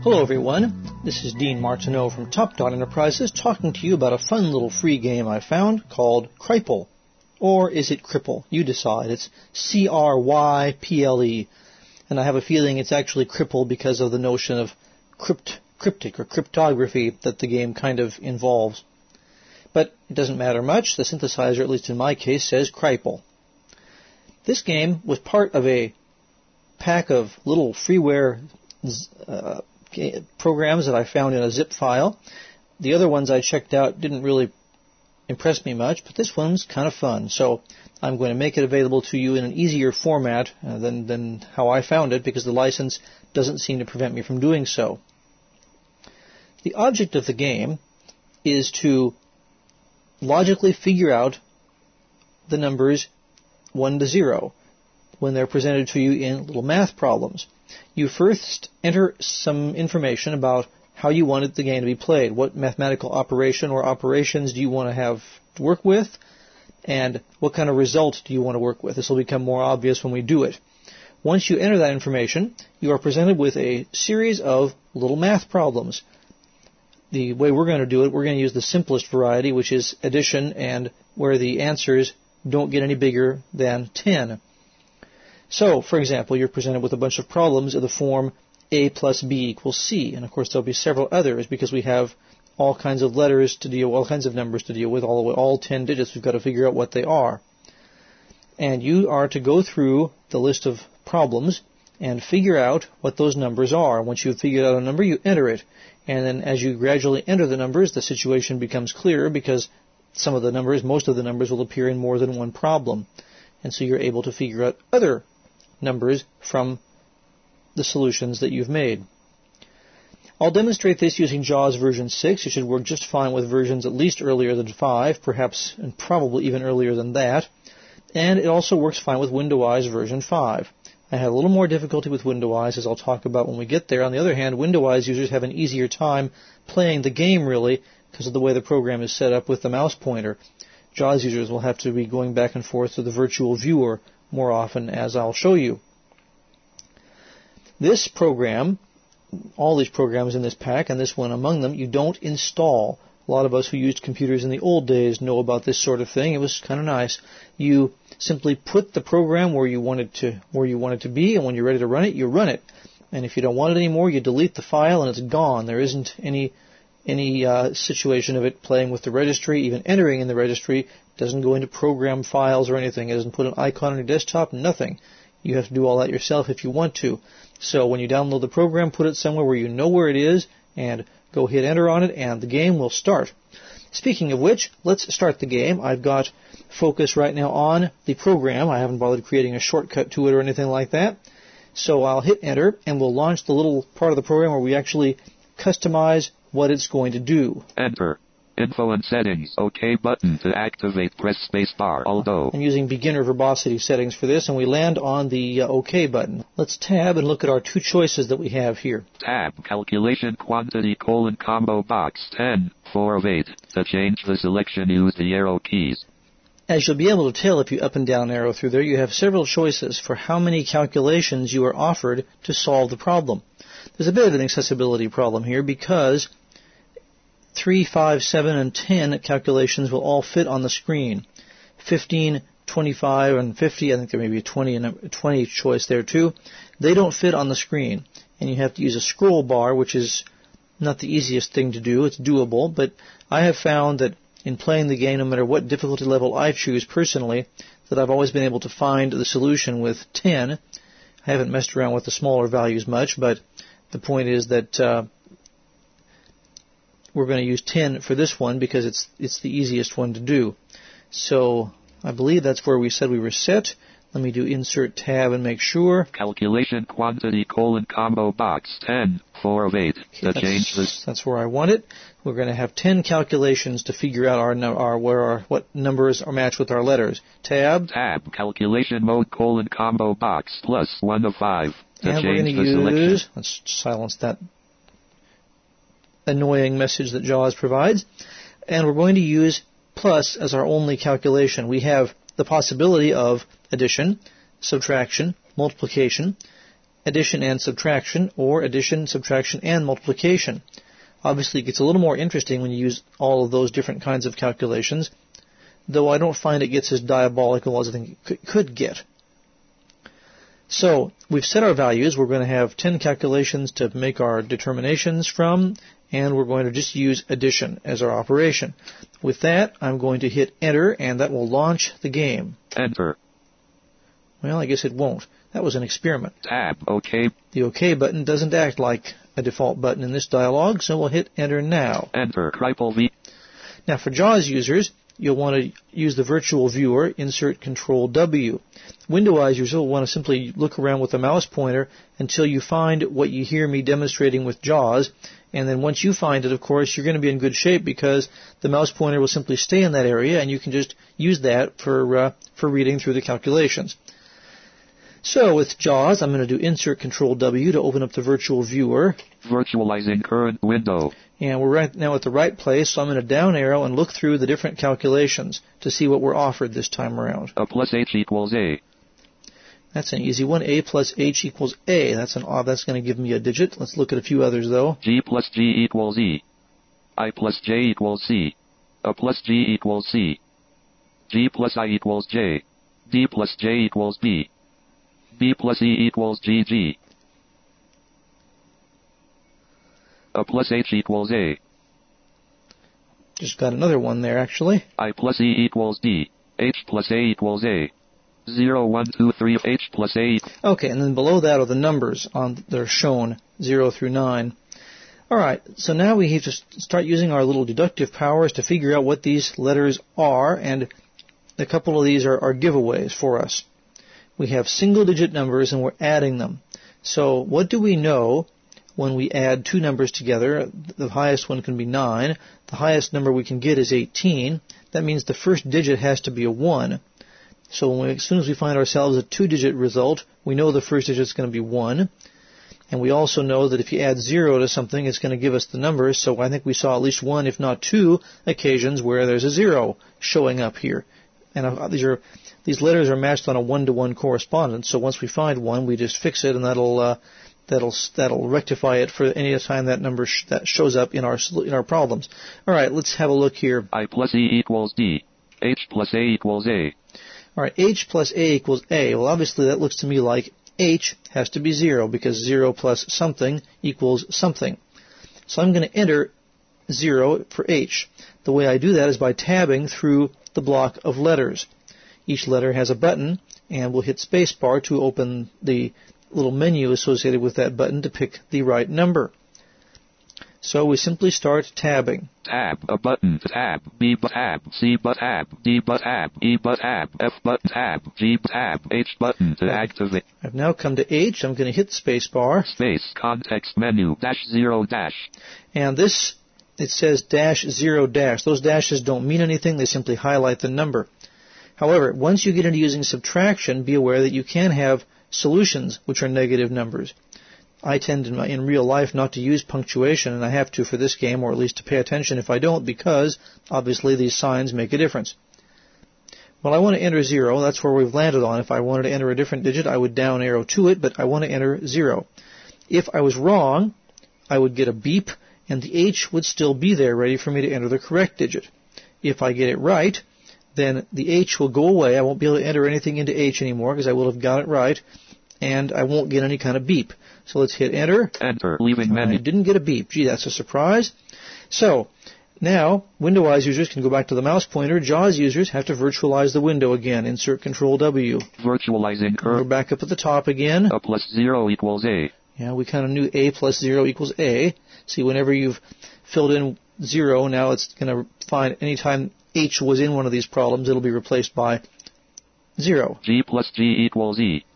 Hello everyone, this is Dean Martineau from Top Dot Enterprises talking to you about a fun little free game I found called Cryple. Or is it Cripple? You decide. It's C-R-Y-P-L-E. And I have a feeling it's actually Cripple because of the notion of cryptic or cryptography that the game kind of involves. But it doesn't matter much. The synthesizer, at least in my case, says Cryple. This game was part of a pack of little freeware programs that I found in a zip file. The other ones I checked out didn't really impress me much, but this one's kind of fun. So I'm going to make it available to you in an easier format than how I found it, because the license doesn't seem to prevent me from doing so. The object of the game is to logically figure out the numbers 1 to 0 when they're presented to you in little math problems. You first enter some information about how you wanted the game to be played. What mathematical operation or operations do you want to have to work with? And what kind of result do you want to work with? This will become more obvious when we do it. Once you enter that information, you are presented with a series of little math problems. The way we're going to do it, we're going to use the simplest variety, which is addition, and where the answers don't get any bigger than 10. So, for example, you're presented with a bunch of problems of the form A plus B equals C. And of course there'll be several others because we have all kinds of letters to deal with, all kinds of numbers to deal with, all 10 digits. We've got to figure out what they are. And you are to go through the list of problems and figure out what those numbers are. Once you've figured out a number, you enter it. And then as you gradually enter the numbers, the situation becomes clearer because some of the numbers, most of the numbers will appear in more than one problem. And so you're able to figure out other numbers from the solutions that you've made. I'll demonstrate this using JAWS version 6. It should work just fine with versions at least earlier than 5, perhaps and probably even earlier than that. And it also works fine with WindowEyes version 5. I had a little more difficulty with WindowEyes, as I'll talk about when we get there. On the other hand, WindowEyes users have an easier time playing the game, really, because of the way the program is set up with the mouse pointer. JAWS users will have to be going back and forth to the virtual viewer more often, as I'll show you. This program, all these programs in this pack, and this one among them, you don't install. A lot of us who used computers in the old days know about this sort of thing. It was kind of nice. You simply put the program where you want it to be, and when you're ready to run it, you run it. And if you don't want it anymore, you delete the file, and it's gone. There isn't any situation of it playing with the registry, even entering in the registry. It doesn't go into program files or anything. It doesn't put an icon on your desktop, nothing. You have to do all that yourself if you want to. So when you download the program, put it somewhere where you know where it is, and go hit enter on it, and the game will start. Speaking of which, let's start the game. I've got focus right now on the program. I haven't bothered creating a shortcut to it or anything like that. So I'll hit enter, and we'll launch the little part of the program where we actually customize what it's going to do. Enter. Info and settings. OK button to activate. Press spacebar. Although. I'm using beginner verbosity settings for this, and we land on the OK button. Let's tab and look at our two choices that we have here. Tab. Calculation quantity : combo box 10. 4 of 8. To change the selection, use the arrow keys. As you'll be able to tell if you up and down arrow through there, you have several choices for how many calculations you are offered to solve the problem. There's a bit of an accessibility problem here because 3, 5, 7, and 10 calculations will all fit on the screen. 15, 25, and 50, I think there may be a 20 choice there too. They don't fit on the screen, and you have to use a scroll bar, which is not the easiest thing to do. It's doable, but I have found that in playing the game, no matter what difficulty level I choose personally, that I've always been able to find the solution with 10. I haven't messed around with the smaller values much, but the point is that we're going to use 10 for this one because it's the easiest one to do. So I believe that's where we said we were set. Let me do insert tab and make sure. Calculation quantity : combo box 10. 4 of 8. Okay, to change this. That's where I want it. We're going to have 10 calculations to figure out what numbers are matched with our letters. Tab. Tab. Calculation mode : combo box plus 1 of 5. To and we're change going to the selection. use. Let's silence that annoying message that JAWS provides. And we're going to use plus as our only calculation. We have the possibility of addition, subtraction, multiplication, addition and subtraction, or addition, subtraction, and multiplication. Obviously, it gets a little more interesting when you use all of those different kinds of calculations, though I don't find it gets as diabolical as I think it could get. So, we've set our values. We're going to have 10 calculations to make our determinations from, and we're going to just use addition as our operation. With that, I'm going to hit enter, and that will launch the game. Enter. Well, I guess it won't. That was an experiment. Tab. OK. The OK button doesn't act like a default button in this dialog, so we'll hit enter now. Enter. Kripal V. Now, for JAWS users, you'll want to use the virtual viewer, insert Control W. Windows users will want to simply look around with the mouse pointer until you find what you hear me demonstrating with JAWS, and then once you find it, of course, you're going to be in good shape because the mouse pointer will simply stay in that area, and you can just use that for reading through the calculations. So with JAWS, I'm going to do insert Control W to open up the virtual viewer. Virtualizing current window. And we're right now at the right place, so I'm going to down arrow and look through the different calculations to see what we're offered this time around. A plus H equals A. That's an easy one. A plus H equals A. That's going to give me a digit. Let's look at a few others, though. G plus G equals E. I plus J equals C. A plus G equals C. G plus I equals J. D plus J equals B. B plus E equals GG. A plus H equals A. Just got another one there, actually. I plus E equals D. H plus A equals A. 0, 1, 2, 3, H plus A. Okay, and then below that are the numbers that are shown, 0 through 9. Alright, so now we have to start using our little deductive powers to figure out what these letters are, and a couple of these are giveaways for us. We have single-digit numbers, and we're adding them. So what do we know when we add two numbers together? The highest one can be 9. The highest number we can get is 18. That means the first digit has to be a 1. So as soon as we find ourselves a two-digit result, we know the first digit is going to be 1. And we also know that if you add 0 to something, it's going to give us the number. So I think we saw at least one, if not two, occasions where there's a 0 showing up here. And these letters are matched on a one-to-one correspondence. So once we find one, we just fix it, and that'll rectify it for any time that number that shows up in our problems. All right, let's have a look here. I plus E equals D. H plus A equals A. All right, H plus A equals A. Well, obviously that looks to me like H has to be 0 because 0 plus something equals something. So I'm going to enter 0 for H. The way I do that is by tabbing through the block of letters. Each letter has a button, and we'll hit spacebar to open the little menu associated with that button to pick the right number. So we simply start tabbing. Tab, a button, tab, B but tab, C but tab, D but tab, E but tab, F but tab, G but tab, H button to activate. I've now come to H. I'm going to hit spacebar. Space, context menu, -0 dash. And this, it says -0 dash. Those dashes don't mean anything. They simply highlight the number. However, once you get into using subtraction, be aware that you can have solutions which are negative numbers. I tend in real life not to use punctuation, and I have to for this game, or at least to pay attention if I don't, because obviously these signs make a difference. Well, I want to enter 0. That's where we've landed on. If I wanted to enter a different digit, I would down arrow to it, but I want to enter 0. If I was wrong, I would get a beep, and the H would still be there ready for me to enter the correct digit. If I get it right, then the H will go away. I won't be able to enter anything into H anymore because I will have got it right, and I won't get any kind of beep. So let's hit enter. Enter, leaving menu. I didn't get a beep. Gee, that's a surprise. So now, Windows users can go back to the mouse pointer. JAWS users have to virtualize the window again. Insert Control W. Virtualizing curve. We're back up at the top again. A plus 0 equals A. Yeah, we kind of knew A plus 0 equals A. See, whenever you've filled in 0, now it's going to find any time H was in one of these problems, it'll be replaced by 0. G plus G equals E.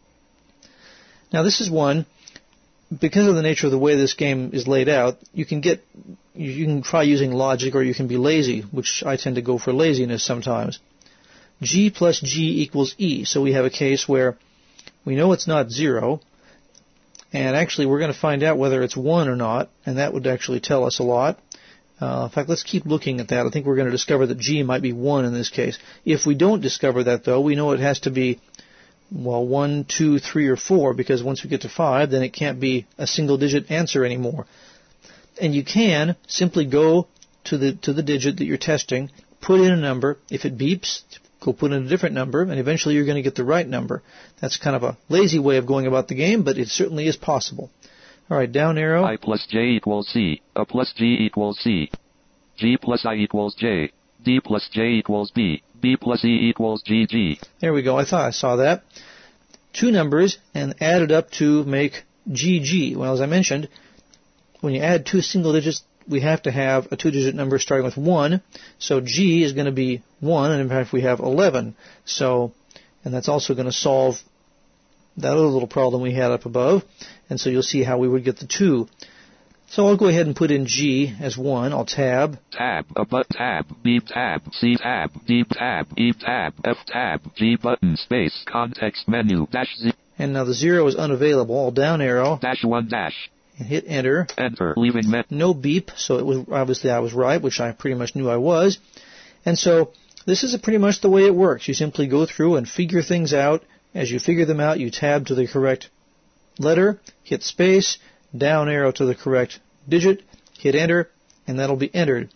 Now this is one, because of the nature of the way this game is laid out, you can try using logic, or you can be lazy, which I tend to go for laziness sometimes. G plus G equals E. So we have a case where we know it's not 0, and actually we're going to find out whether it's 1 or not, and that would actually tell us a lot. In fact, let's keep looking at that. I think we're going to discover that G might be 1 in this case. If we don't discover that, though, we know it has to be well, 1, 2, 3, or 4, because once we get to 5, then it can't be a single-digit answer anymore. And you can simply go to the digit that you're testing, put in a number. If it beeps, go put in a different number, and eventually you're going to get the right number. That's kind of a lazy way of going about the game, but it certainly is possible. All right, down arrow. I plus J equals C. A plus G equals C. G plus I equals J. D plus J equals B. B plus E equals GG. There we go. I thought I saw that. Two numbers and add it up to make GG. Well, as I mentioned, when you add two single digits, we have to have a two-digit number starting with 1. So G is going to be 1, and in fact we have 11. So, and that's also going to solve that other little problem we had up above. And so you'll see how we would get the 2. So I'll go ahead and put in G as 1. I'll tab. Tab, a but tab, B tab, C tab, D tab, E tab, F tab, G button, space, context menu, dash Z. And now the 0 is unavailable. I'll down arrow. Dash 1 dash. And hit enter. Enter, leaving no beep, so it was obviously I was right, which I pretty much knew I was. And so this is pretty much the way it works. You simply go through and figure things out. As you figure them out, you tab to the correct letter, hit space, down arrow to the correct digit, hit enter, and that'll be entered.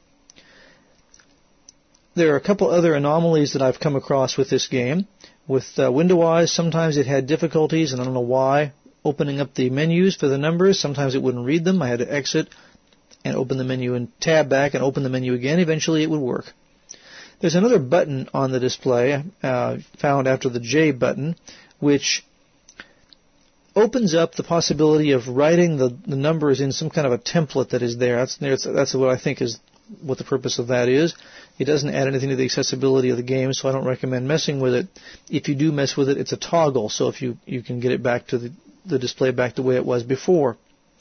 There are a couple other anomalies that I've come across with this game. With WindowEyes, sometimes it had difficulties, and I don't know why, opening up the menus for the numbers. Sometimes it wouldn't read them. I had to exit and open the menu and tab back and open the menu again. Eventually it would work. There's another button on the display found after the J button, which opens up the possibility of writing the numbers in some kind of a template that is there. That's what I think is what the purpose of that is. It doesn't add anything to the accessibility of the game, so I don't recommend messing with it. If you do mess with it, it's a toggle, so if you can get it back to the display back the way it was before.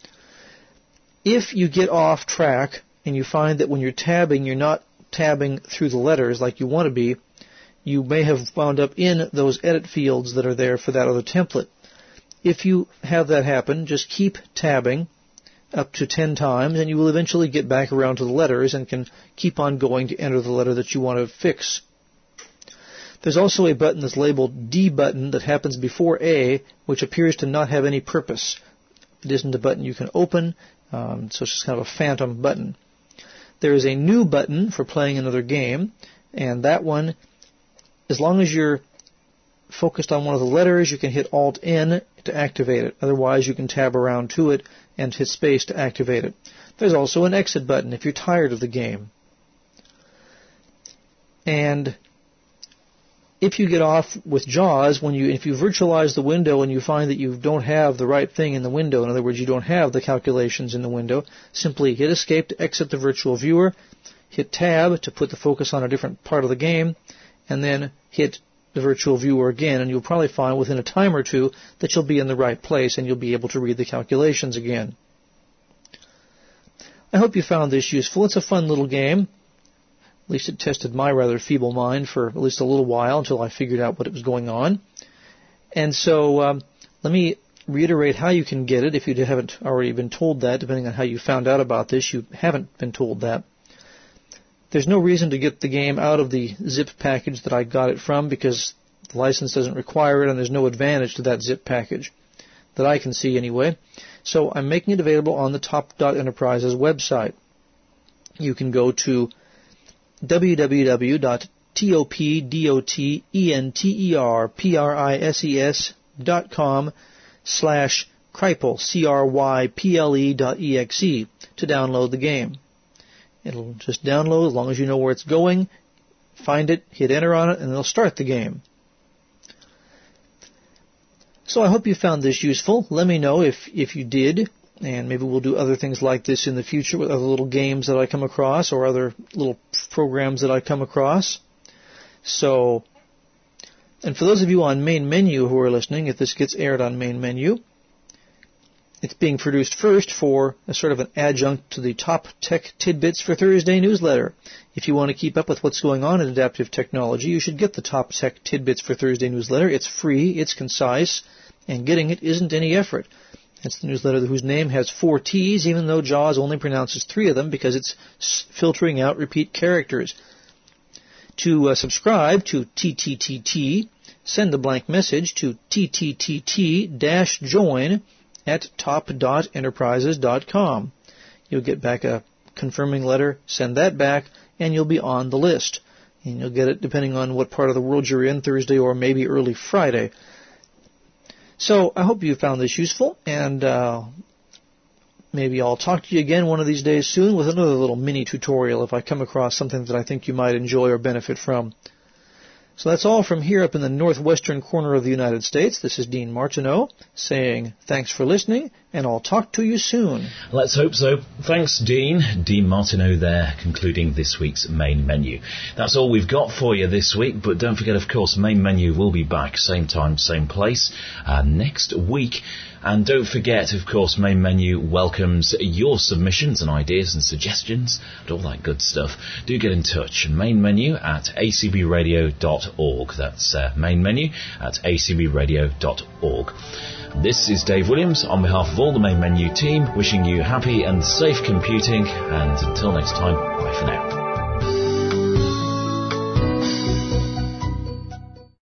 If you get off track and you find that when you're tabbing, you're not tabbing through the letters like you want to be, you may have wound up in those edit fields that are there for that other template. If you have that happen, just keep tabbing up to 10 times and you will eventually get back around to the letters and can keep on going to enter the letter that you want to fix. There's also a button that's labeled D button that happens before A, which appears to not have any purpose. It isn't a button you can open, so it's just kind of a phantom button. There is a new button for playing another game, and that one, as long as you're focused on one of the letters, you can hit Alt-N to activate it. Otherwise, you can tab around to it and hit space to activate it. There's also an exit button if you're tired of the game. And if you get off with JAWS, if you virtualize the window and you find that you don't have the right thing in the window, in other words, you don't have the calculations in the window, simply hit escape to exit the virtual viewer, hit tab to put the focus on a different part of the game, and then hit the virtual viewer again, and you'll probably find within a time or two that you'll be in the right place and you'll be able to read the calculations again. I hope you found this useful. It's a fun little game. At least it tested my rather feeble mind for at least a little while until I figured out what was going on. And so let me reiterate how you can get it if you haven't already been told that. Depending on how you found out about this, you haven't been told that. There's no reason to get the game out of the zip package that I got it from because the license doesn't require it and there's no advantage to that zip package that I can see anyway. So I'm making it available on the Top.Enterprises website. You can go to www.topdenterprises.com/Kryple, CRYPLE.exe to download the game. It'll just download as long as you know where it's going, find it, hit enter on it, and it'll start the game. So I hope you found this useful. Let me know if you did, and maybe we'll do other things like this in the future with other little games that I come across or other little programs that I come across. So, and for those of you on Main Menu who are listening, if this gets aired on Main Menu, it's being produced first for a sort of an adjunct to the Top Tech Tidbits for Thursday newsletter. If you want to keep up with what's going on in adaptive technology, you should get the Top Tech Tidbits for Thursday newsletter. It's free, it's concise, and getting it isn't any effort. It's the newsletter whose name has 4 T's, even though JAWS only pronounces 3 of them because it's filtering out repeat characters. To subscribe to TTTT, send a blank message to ttt-join@top.enterprises.com. You'll get back a confirming letter, send that back, and you'll be on the list. And you'll get it depending on what part of the world you're in, Thursday or maybe early Friday. So I hope you found this useful, and maybe I'll talk to you again one of these days soon with another little mini tutorial if I come across something that I think you might enjoy or benefit from. So that's all from here up in the northwestern corner of the United States. This is Dean Martineau saying thanks for listening, and I'll talk to you soon. Let's hope so. Thanks, Dean. Dean Martineau there, concluding this week's Main Menu. That's all we've got for you this week, but don't forget, of course, Main Menu will be back same time, same place next week. And don't forget, of course, Main Menu welcomes your submissions and ideas and suggestions and all that good stuff. Do get in touch. Main Menu at acbradio.org. That's Main Menu at acbradio.org. This is Dave Williams on behalf of all the Main Menu team, wishing you happy and safe computing. And until next time, bye for now.